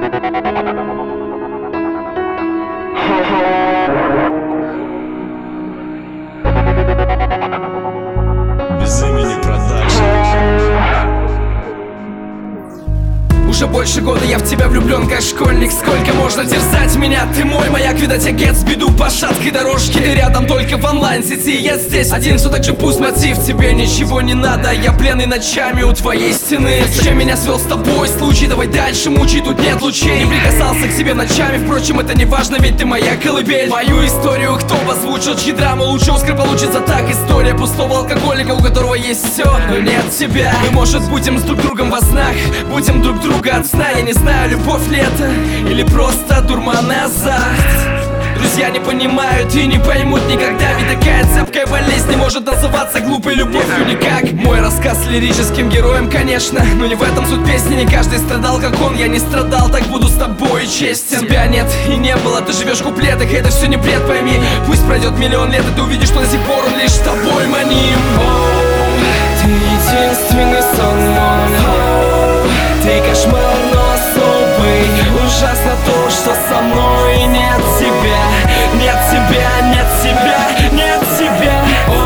Без имени продакшн. Уже больше года я в тебя влюблен, как школьник. Сколько можно терзать меня? Ты мой маяк, видать, я беду по шаткой дорожке. Ты рядом только в онлайн-сети, я здесь один, все так же пусть мотив. Тебе ничего не надо, я пленный ночами у твоей стены. Зачем меня свел с тобой случай? Давай дальше мучи, тут нет лучей. Не прикасался к себе ночами, впрочем, это не важно, ведь ты моя колыбель. Мою историю кто озвучил, чьи драмы лучше Оскар получится так. История пустого алкоголика, у которого есть все, но нет тебя. Мы, может, будем с друг другом во снах, будем друг друга от сна. Я не знаю, любовь ли это или просто дурман и азарт. Друзья не понимают и не поймут никогда, ведь такая цепкая болезнь не может называться глупой любовью никак. Мой рассказ лирическим героем, конечно, но не в этом суть песни. Не каждый страдал, как он, я не страдал, так буду с тобой честен. Тебя нет и не было, ты живешь в куплетах, это все не бред, пойми. Пусть пройдет миллион лет, и ты увидишь, что до сих пор он лишь тобой маним. Ты единственный сон мой, ты кошмар, но особый. Ужасно то, что со мной нет тебя, нет тебя, нет тебя, нет тебя.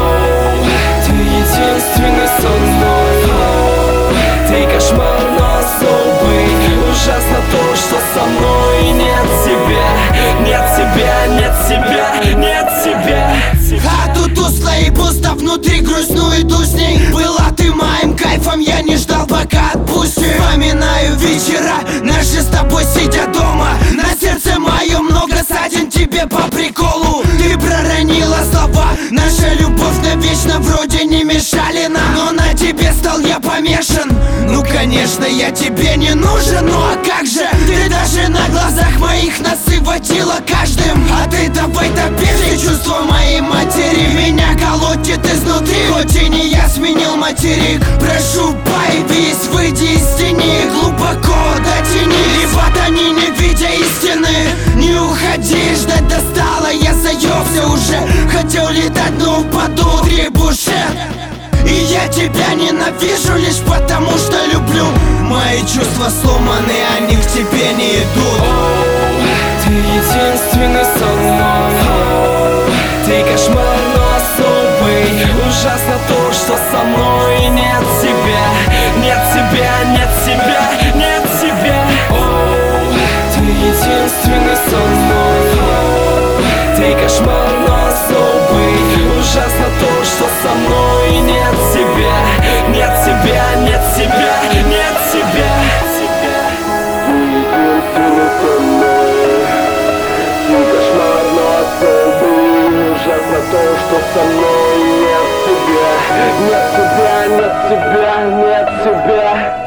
Ты единственный сон мой, ты кошмар, но особый. Ужасно то, что со мной нет тебя, нет тебя, нет тебя, нет тебя. А тут устало и пусто, внутри грустну иду с ней. Была ты моим кайфом, я не ждал, пока отпусти. Вспоминаю вечера наши с тобой, сидя дома. На сердце моем много ссадин, тебе по приколу. Ты проронила слова, наша любовь навечно вроде не мешали нам. Но на тебе стал я помешан. Ну конечно, я тебе не нужен, ну а как же? Ты даже на глазах моих носы водила каждым. А ты давай добей чувства моей матери. Меня колотит изнутри, хоть и не я сменил материк. Прошу, появись, выйди из тени, глубоко дотяни. И ботани, не видя истины, не уходи, ждать достало. Я заебся уже, хотел летать, но упаду в трибушет. И я тебя ненавижу лишь потому, что люблю. Мои чувства сломаны, они к тебе не идут. Ты единственный сон мой, ты кошмар, но особый. Ужасно то, что со мной нет тебя, нет тебя, нет тебя, нет тебя. Ты единственный сон мой, ты кошмар, но особый. Ужасно то, что со мной нет тебя, нет тебя, нет тебя, нет тебя. Ужасно то, что со мной нет тебя, нет тебя, нет тебя, нет тебя.